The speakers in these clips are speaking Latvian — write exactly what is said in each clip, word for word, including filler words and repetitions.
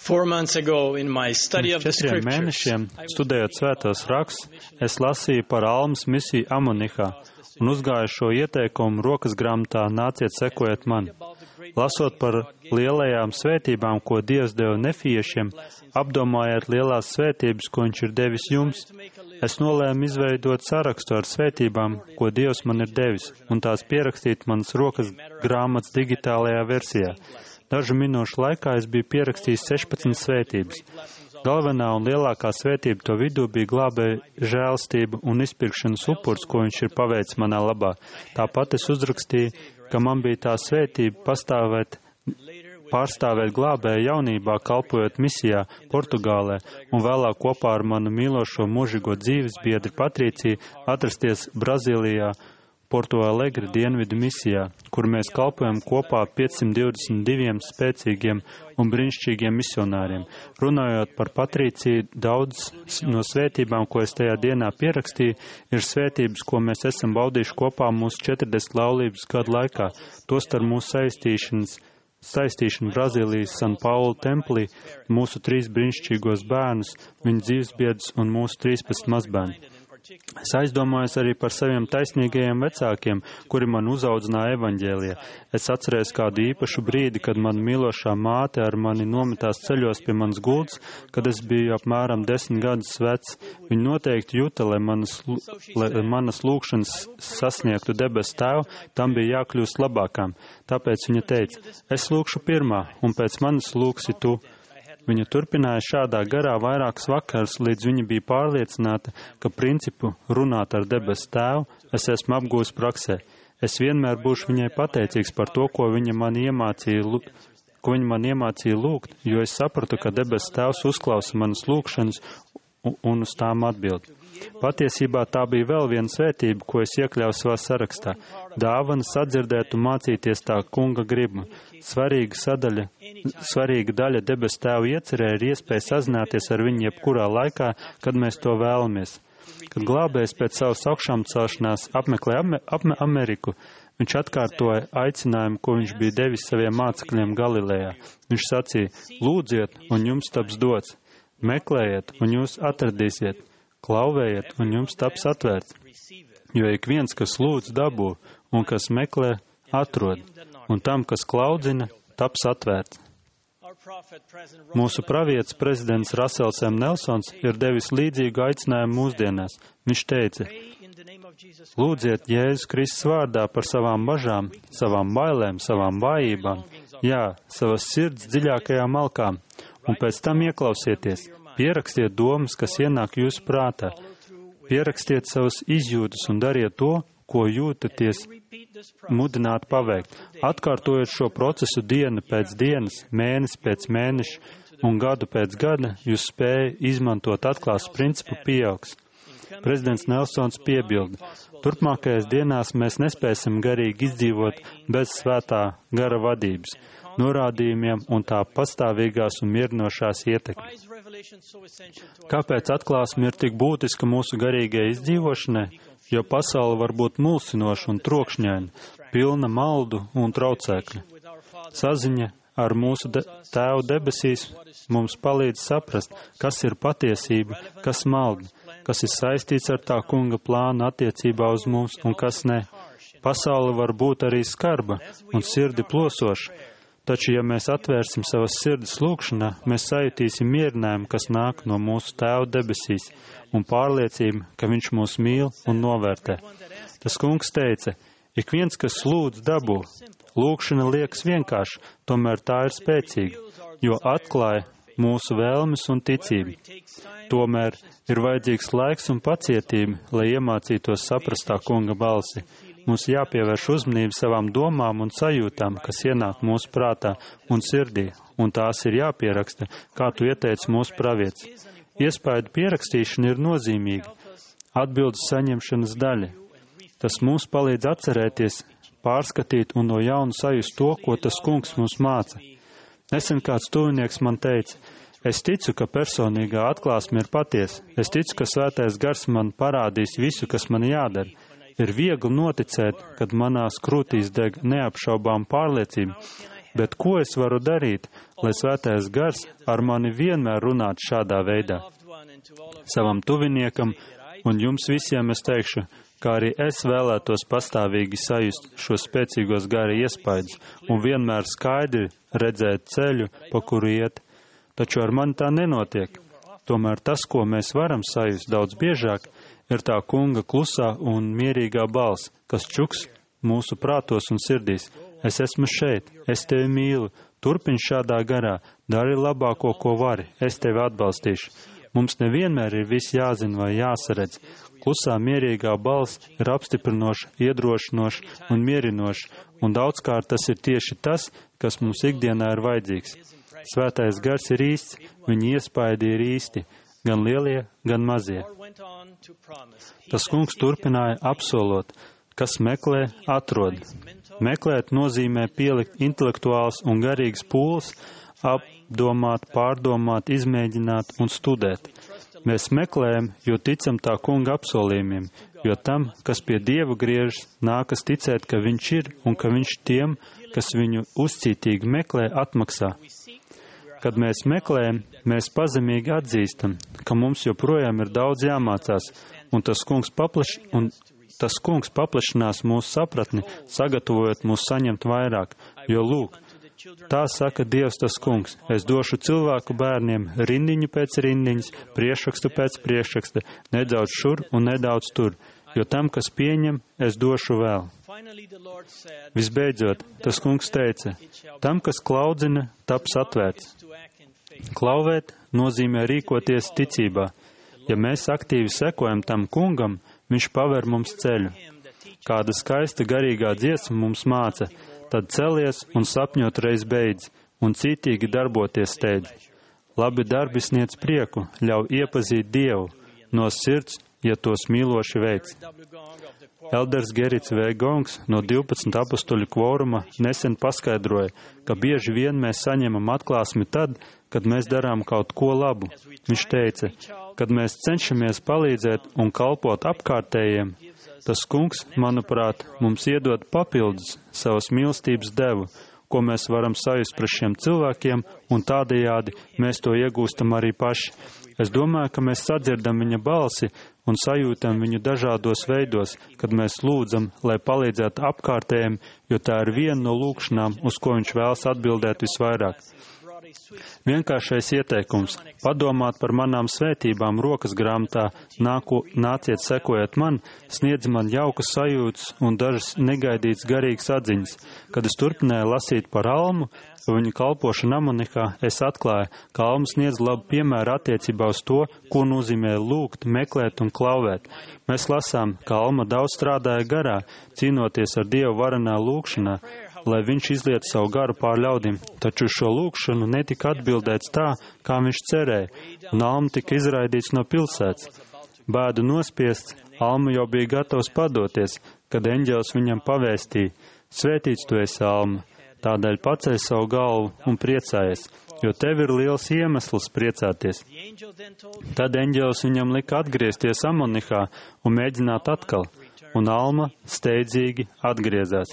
četriem mēnešiem, studējot svētos rakstus, es lasīju par Almas misiju Amonihā un uzgāju šo ieteikumu rokas grāmatā nāciet sekojiet man. Lasot par lielajām svētībām, ko Dievs deva nefiešiem, apdomājiet lielās svētības, ko Viņš ir devis jums. Es nolēmu izveidot sarakstu ar svētībām, ko Dievs man ir devis, un tās pierakstīt manas rokas grāmatas digitālajā versijā. Dažu minūšu laikā es biju pierakstījis sešpadsmit svētības. Galvenā un lielākā svētība to vidū bija glābēja žēlstība un izpirkšanas upurs, ko Viņš ir paveicis manā labā. Tāpat es uzrakstīju, ka man bija tā svētība pastāvēt, pārstāvēt glābēju jaunībā, kalpojot misijā Portugālē, un vēlāk kopā ar manu mīlošo mūžīgo dzīves biedri Patrīciju atrasties Brazīlijā, Porto Alegre dienvidu misijā, kur mēs kalpojam kopā piecsimt divdesmit diviem spēcīgiem un brīnišķīgiem misionāriem. Runājot par Patrīciju, daudz no svētībām, ko es tajā dienā pierakstīju, ir svētības, ko mēs esam baudījuši kopā mūsu četrdesmit laulības gadu laikā, tostarp mūsu saistīšanas, saistīšanu Brazīlijas San Paulu templī, mūsu trīs brīnišķīgos bērnus, viņu dzīvesbiedrus un mūsu trīspadsmit mazbērnu. Es aizdomājos arī par saviem taisnīgajiem vecākiem, kuri man uzaudzināja evaņģēlijā. Es atceros kādu īpašu brīdi, kad man mīlošā māte ar mani nometās ceļos pie manas gultas, kad es biju apmēram desmit gadus vecs. Viņa noteikti jūta, lai manas, lai manas lūkšanas sasniegtu debes tēvu, tam bija jākļūst labākām. Tāpēc viņa teica, es lūkšu pirmā, un pēc manis lūksi tu. Viņa turpināja šādā garā vairākus vakarus, līdz viņa bija pārliecināta, ka principu runāt ar debesu tēvu es esmu apgūst praksē. Es vienmēr būšu viņai pateicīgs par to, ko viņa man iemācīja, ko viņa man iemācīja lūgt, jo es sapratu, ka debesu tēvs uzklausa manas lūgšanas un uz tām atbild. Patiesībā tā bija vēl viena svētība, ko es iekļauju savā sarakstā. Dāvana sadzirdēt un mācīties tā kunga gribu. Svarīga sadaļa, svarīga daļa debesu tēva iecerē ir iespēja sazināties ar viņu jebkurā laikā, kad mēs to vēlamies. Kad glābējs pēc savas augšām celšanās apmeklē apme Ameriku, viņš atkārtoja aicinājumu, ko viņš bija devis saviem mācekļiem Galilejā. Viņš sacīja, lūdziet, un jums taps dots, meklējiet, un jūs atradīsiet, klauvējiet, un jums taps atvērts. Jo ik viens, kas lūdz, dabū, un kas meklē, atrod, un tam, kas klaudzina, taps atvērts. Mūsu pravietis prezidents Rasels M. Nelsons ir devis līdzīgu aicinājumu mūsdienās. Viņš teica, lūdziet Jēzus Kristus vārdā par savām bažām, savām bailēm, savām vājībām, jā, savas sirds dziļākajām malkām, un pēc tam ieklausieties, pierakstiet domas, kas ienāk jūsu prātā, pierakstiet savas izjūtas un dariet to, ko jūtaties mudināt paveikt. Atkārtojot šo procesu dienu pēc dienas, mēnesi pēc mēneša un gadu pēc gada, jūs spēja izmantot atklāsmes principu pieaugs. Prezidents Nelsons piebilda, turpmākajās dienās mēs nespēsim garīgi izdzīvot bez svētā gara vadības, norādījumiem un tā pastāvīgās un mierinošās ietekmes. Kāpēc atklāsme ir tik būtiska mūsu garīgai izdzīvošanai? Jo pasaule var būt mulsinoša un trokšņaina, pilna maldu un traucēkļu. Saziņa ar mūsu de- tēvu debesīs mums palīdz saprast, kas ir patiesība, kas malda, kas ir saistīts ar tā kunga plānu attiecībā uz mums un kas ne. Pasaule var būt arī skarba un sirdi plosoša, taču, ja mēs atvērsim savas sirdis lūkšanā, mēs sajutīsim mierinājumu, kas nāk no mūsu tēva debesīs, un pārliecību, ka viņš mūs mīl un novērtē. Tas kungs teica, ik viens, kas lūdz, dabū. Lūkšana liekas vienkārši, tomēr tā ir spēcīga, jo atklāja mūsu vēlmes un ticību. Tomēr ir vajadzīgs laiks un pacietība, lai iemācītos saprast tā kunga balsi. Mums jāpievērš uzmanība savām domām un sajūtām, kas ienāk mūsu prātā un sirdī, un tās ir jāpieraksta, kā tu ieteici mūsu pravietis. Iespaidu pierakstīšana ir nozīmīga, atbildes saņemšanas daļa. Tas mums palīdz atcerēties, pārskatīt un no jauna sajust to, ko tas kungs mums māca. Nesen kāds tuvinieks man teica, es ticu, ka personīgā atklāsme ir patiesa. Es ticu, ka svētais gars man parādīs visu, kas man jādara. Ir viegli noticēt, kad manās krūtīs deg neapšaubām pārliecība, Bet ko es varu darīt, lai Svētais Gars ar mani vienmēr runātu šādā veidā? Savam tuviniekam un jums visiem es teikšu, kā arī es vēlētos pastāvīgi sajust šo spēcīgos gara iespaidus un vienmēr skaidri redzēt ceļu, pa kuru iet. Taču ar mani tā nenotiek. Tomēr tas, ko mēs varam sajust daudz biežāk, ir tā kunga klusā un mierīgā balss, kas čuks mūsu prātos un sirdīs. Es esmu šeit, es tevi mīlu, turpini šādā garā, dari labāko, ko vari, es tevi atbalstīšu. Mums nevienmēr ir viss jāzina vai jāsaredz. Klusā mierīgā balss ir apstiprinoša, iedrošinoša un mierinoša, un daudzkārt tas ir tieši tas, kas mums ikdienā ir vajadzīgs. Svētais Gars ir īsts, viņa iespaidi ir īsti, gan lielie, gan mazie. Tas kungs turpināja apsolot, kas meklē, atrod. Meklēt nozīmē pielikt intelektuāls un garīgs pūles, apdomāt, pārdomāt, izmēģināt un studēt. Mēs meklējam, jo ticam tā kunga apsolījumiem, jo tam, kas pie Dieva griežas, nākas ticēt, ka viņš ir un ka viņš tiem, kas viņu uzcītīgi meklē, atmaksā. Kad mēs meklējam, mēs pazemīgi atzīstam, ka mums joprojām ir daudz jāmācās, un tas kungs paplaš, un tas kungs paplašinās mūsu sapratni, sagatavojot mūs saņemt vairāk, jo lūk, tā saka Dievs tas kungs, es došu cilvēku bērniem rindiņu pēc rindiņas, priekšrakstu pēc priekšraksta, nedaudz šur un nedaudz tur, jo tam, kas pieņem, es došu vēl. Visbeidzot, tas kungs teica, tam, kas klaudzina, taps atvērts. Klauvēt nozīmē rīkoties ticībā. Ja mēs aktīvi sekojam tam kungam, viņš paver mums ceļu. Kāda skaista garīgā dziesma mums māca, tad celies un sapņot reiz beidz, un cītīgi darboties steidz. Labi darbi sniedz prieku, ļauj iepazīt Dievu, no sirds, ja tos mīloši veic. Elders Gerits V. Gongs no divpadsmit apustuļu kvoruma nesen paskaidroja, ka bieži vien mēs saņemam atklāsmi tad, kad mēs darām kaut ko labu. Viņš teica, kad mēs cenšamies palīdzēt un kalpot apkārtējiem, tas kungs, manuprāt, mums iedod papildus savas mīlestības devu, ko mēs varam sajust par šiem cilvēkiem, un tādējādi mēs to iegūstam arī paši. Es domāju, ka mēs sadzirdam viņa balsi un sajūtam viņu dažādos veidos, kad mēs lūdzam, lai palīdzētu apkārtējiem, jo tā ir viena no lūkšanām, uz ko viņš vēlas atbildēt visvairāk. Vienkāršais ieteikums – padomāt par manām svētībām rokas grāmatā, nāko, nāciet sekojot man, sniedz man jaukas sajūtas un dažas negaidītas garīgas atziņas. Kad es turpināju lasīt par Almu, viņa kalpošanu Amonikā, es atklāju, ka Alma sniedz labu piemēru attiecībā uz to, ko nozīmē lūgt, meklēt un klauvēt. Mēs lasām, ka Alma daudz strādāja garā, cīnoties ar Dievu varenā lūkšanā, lai viņš izliet savu garu pār ļaudīm, taču uz šo lūkšanu netika atbildēts tā, kā viņš cerēja, un Alma tika izraidīts no pilsētas. Bēdu nospiests, Alma jau bija gatavs padoties, kad eņģelis viņam pavēstīja, svētīts tu esi, Alma, tādēļ paceļ savu galvu un priecājies, jo tev ir liels iemesls priecāties. Tad eņģelis viņam lika atgriezties Amonihā un mēģināt atkal, un Alma steidzīgi atgriezās.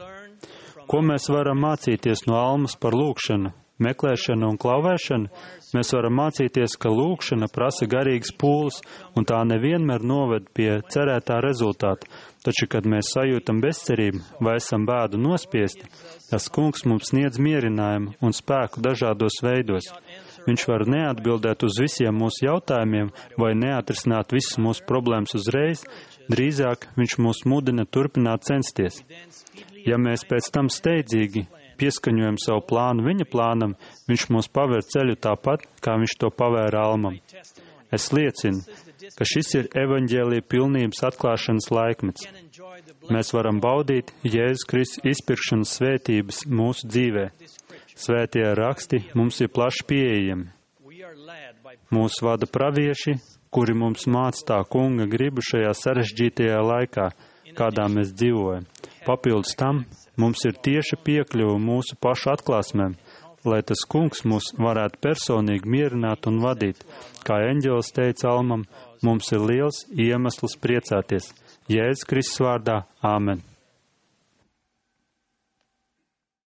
Ko mēs varam mācīties no Almas par lūkšanu, meklēšanu un klauvēšanu? Mēs varam mācīties, ka lūkšana prasa garīgas pūles, un tā nevienmēr noved pie cerētā rezultāta. Taču, kad mēs sajūtam bezcerību vai esam bēdu nospiesti, tas kungs mums sniedz mierinājumu un spēku dažādos veidos. Viņš var neatbildēt uz visiem mūsu jautājumiem vai neatrisināt visas mūsu problēmas uzreiz, drīzāk viņš mūs mudina turpināt censties. Ja mēs pēc tam steidzīgi pieskaņojam savu plānu viņa plānam, viņš mūs paver ceļu tāpat, kā viņš to pavēra Almam. Es liecinu, ka šis ir evaņģēlija pilnības atklāšanas laikmets. Mēs varam baudīt Jēzus Kristus izpirkšanas svētības mūsu dzīvē. Svētie raksti mums ir plaši pieejami. Mūs vada pravieši, kuri mums māca tā kunga gribu šajā sarežģītajā laikā, kādā mēs dzīvojam. Papildus tam, mums ir tieša piekļuva mūsu pašu atklāsmēm, lai tas kungs mūs varētu personīgi mierināt un vadīt. Kā eņģelis teica Almam, mums ir liels iemesls priecāties. Jēzus Kristus vārdā, āmen.